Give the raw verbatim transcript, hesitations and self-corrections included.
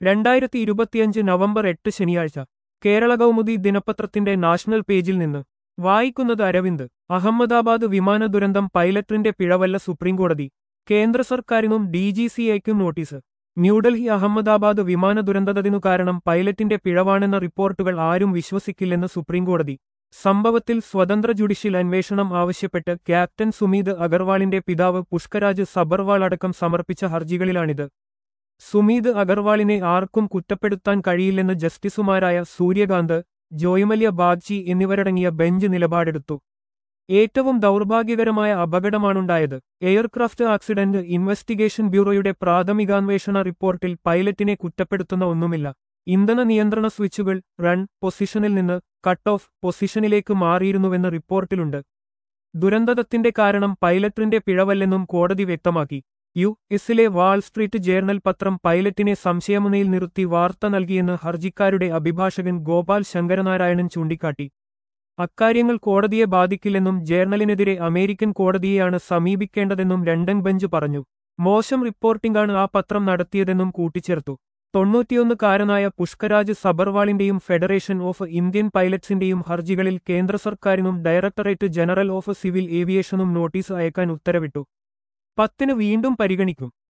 രണ്ടായിരത്തി ഇരുപത്തിയഞ്ച് നവംബർ എട്ട് ശനിയാഴ്ച കേരള കൗമുദി ദിനപത്രത്തിന്റെ നാഷണൽ പേജിൽ നിന്ന് വായിക്കുന്നത് അരവിന്ദ്. അഹമ്മദാബാദ് വിമാന ദുരന്തം പൈലറ്റിന്റെ പിഴവല്ല സുപ്രീംകോടതി. കേന്ദ്ര സർക്കാരിനും ഡി ജി സി എക്കും നോട്ടീസ്. ന്യൂഡൽഹി അഹമ്മദാബാദ് വിമാന ദുരന്തത്തിനു കാരണം പൈലറ്റിന്റെ പിഴവാണെന്ന റിപ്പോർട്ടുകൾ ആരും വിശ്വസിക്കില്ലെന്ന് സുപ്രീംകോടതി. സംഭവത്തിൽ സ്വതന്ത്ര ജുഡീഷ്യൽ അന്വേഷണം ആവശ്യപ്പെട്ട് ക്യാപ്റ്റൻ സുമീത് അഗർവാളിന്റെ പിതാവ് പുഷ്കരാജ് സബർവാൾ അടക്കം സമർപ്പിച്ച ഹർജികളിലാണിത്. സുമീത് അഗർവാളിനെ ആർക്കും കുറ്റപ്പെടുത്താൻ കഴിയില്ലെന്ന് ജസ്റ്റിസുമാരായ സൂര്യകാന്ത്, ജോയ്മല്യ ബാഗ്ചി എന്നിവരടങ്ങിയ ബെഞ്ച് നിലപാടെടുത്തു. ഏറ്റവും ദൗർഭാഗ്യകരമായ അപകടമാണുണ്ടായത്. എയർക്രാഫ്റ്റ് ആക്സിഡന്റ് ഇൻവെസ്റ്റിഗേഷൻ ബ്യൂറോയുടെ പ്രാഥമികാന്വേഷണ റിപ്പോർട്ടിൽ പൈലറ്റിനെ കുറ്റപ്പെടുത്തുന്ന ഒന്നുമില്ല. ഇന്ധന നിയന്ത്രണ സ്വിച്ചുകൾ റൺ പൊസിഷനിൽ നിന്ന് കട്ട് ഓഫ് പൊസിഷനിലേക്ക് മാറിയിരുന്നുവെന്ന് റിപ്പോർട്ടിലുണ്ട്. ദുരന്തത്തിന്റെ കാരണം പൈലറ്റിന്റെ പിഴവല്ലെന്നും കോടതി വ്യക്തമാക്കി. യു എസിലെ വാൾ സ്ട്രീറ്റ് ജേർണൽ പത്രം പൈലറ്റിനെ സംശയമുനയിൽ നിർത്തി വാർത്ത നൽകിയെന്ന് ഹർജിക്കാരുടെ അഭിഭാഷകൻ ഗോപാൽ ശങ്കരനാരായണൻ ചൂണ്ടിക്കാട്ടി. അക്കാര്യങ്ങൾ കോടതിയെ ബാധിക്കില്ലെന്നും ജേർണലിനെതിരെ അമേരിക്കൻ കോടതിയെയാണ് സമീപിക്കേണ്ടതെന്നും ലണ്ടൻ ബെഞ്ച് പറഞ്ഞു. മോശം റിപ്പോർട്ടിംഗാണ് ആ പത്രം നടത്തിയതെന്നും കൂട്ടിച്ചേർത്തു. തൊണ്ണൂറ്റിയൊന്നുകാരനായ പുഷ്കരാജ് സബർവാളിന്റെയും ഫെഡറേഷൻ ഓഫ് ഇന്ത്യൻ പൈലറ്റ്സിന്റെയും ഹർജികളിൽ കേന്ദ്ര സർക്കാരിനും ഡയറക്ടറേറ്റ് ജനറൽ ഓഫ് സിവിൽ ഏവിയേഷനും നോട്ടീസ് അയക്കാൻ ഉത്തരവിട്ടു. പത്തിന് വീണ്ടും പരിഗണിക്കും.